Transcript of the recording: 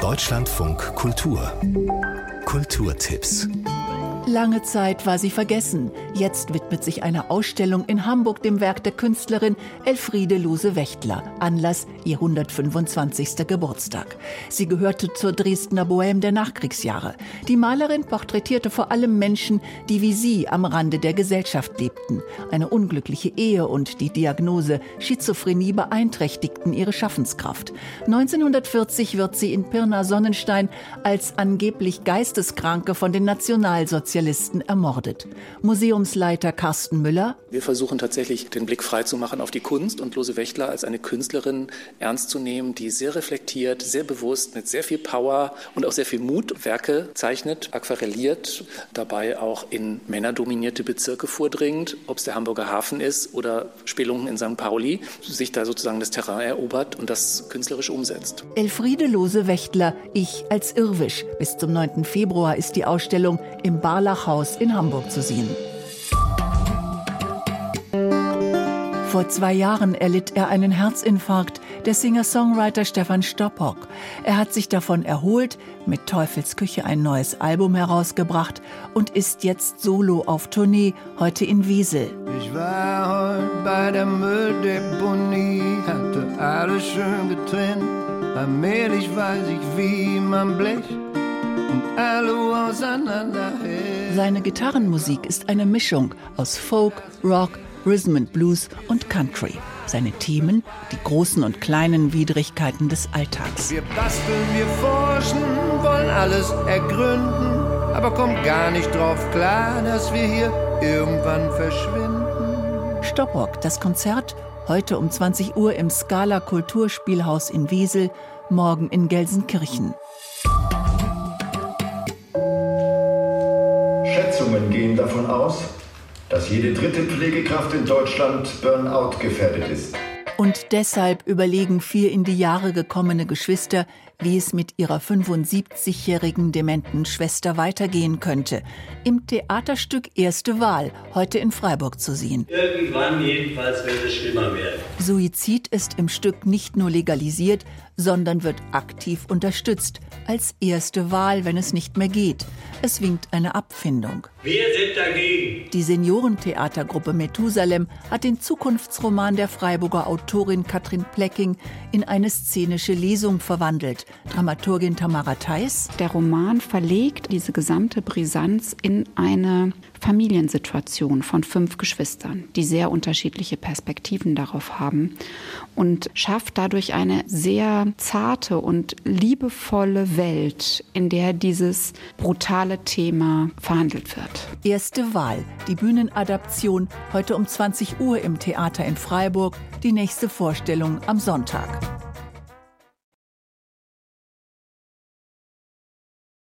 Deutschlandfunk Kultur. Kulturtipps. Lange Zeit war sie vergessen. Jetzt widmet sich eine Ausstellung in Hamburg dem Werk der Künstlerin Elfriede Lose-Wächtler. Anlass ihr 125. Geburtstag. Sie gehörte zur Dresdner Bohème der Nachkriegsjahre. Die Malerin porträtierte vor allem Menschen, die wie sie am Rande der Gesellschaft lebten. Eine unglückliche Ehe und die Diagnose Schizophrenie beeinträchtigten ihre Schaffenskraft. 1940 wird sie in Pirna-Sonnenstein als angeblich Geisteskranke von den Nationalsozialisten ermordet. Museumsleiter Carsten Müller: Wir versuchen tatsächlich, den Blick frei zu machen auf die Kunst und Lose-Wächtler als eine Künstlerin ernst zu nehmen, die sehr reflektiert, sehr bewusst, mit sehr viel Power und auch sehr viel Mut Werke zeichnet, aquarelliert, dabei auch in männerdominierte Bezirke vordringt, ob es der Hamburger Hafen ist oder Spelungen in St. Pauli, sich da sozusagen das Terrain erobert und das künstlerisch umsetzt. Elfriede Lose-Wächtler, Ich als Irrwisch. Bis zum 9. Februar ist die Ausstellung im Barlachhaus in Hamburg zu sehen. Vor 2 Jahren erlitt er einen Herzinfarkt, der Singer-Songwriter Stefan Stoppock. Er hat sich davon erholt, mit Teufelsküche ein neues Album herausgebracht und ist jetzt solo auf Tournee, heute in Wiesel. Ich war heute bei der Mülldeponie, hatte alles schön getrennt. Allmählich weiß ich, wie man Blech und Alu auseinanderhält. Seine Gitarrenmusik ist eine Mischung aus Folk, Rock, Rhythm and Blues und Country. Seine Themen, die großen und kleinen Widrigkeiten des Alltags. Wir basteln, wir forschen, wollen alles ergründen, aber kommen gar nicht drauf klar, dass wir hier irgendwann verschwinden. Stoppock, das Konzert heute um 20 Uhr im Scala Kulturspielhaus in Wiesel, morgen in Gelsenkirchen. Schätzungen gehen davon aus, dass jede 3. Pflegekraft in Deutschland Burnout gefährdet ist. Und deshalb überlegen 4 in die Jahre gekommene Geschwister, wie es mit ihrer 75-jährigen dementen Schwester weitergehen könnte. Im Theaterstück Erste Wahl, heute in Freiburg zu sehen. Irgendwann jedenfalls wird es schlimmer werden. Suizid ist im Stück nicht nur legalisiert, sondern wird aktiv unterstützt. Als erste Wahl, wenn es nicht mehr geht. Es winkt eine Abfindung. Wir sind dagegen. Die Seniorentheatergruppe Methusalem hat den Zukunftsroman der Freiburger Autorin Katrin Plecking in eine szenische Lesung verwandelt. Dramaturgin Tamara Theis: Der Roman verlegt diese gesamte Brisanz in eine Familiensituation von 5 Geschwistern, die sehr unterschiedliche Perspektiven darauf haben und schafft dadurch eine sehr zarte und liebevolle Welt, in der dieses brutale Thema verhandelt wird. Erste Wahl, die Bühnenadaption, heute um 20 Uhr im Theater in Freiburg, die nächste Vorstellung am Sonntag.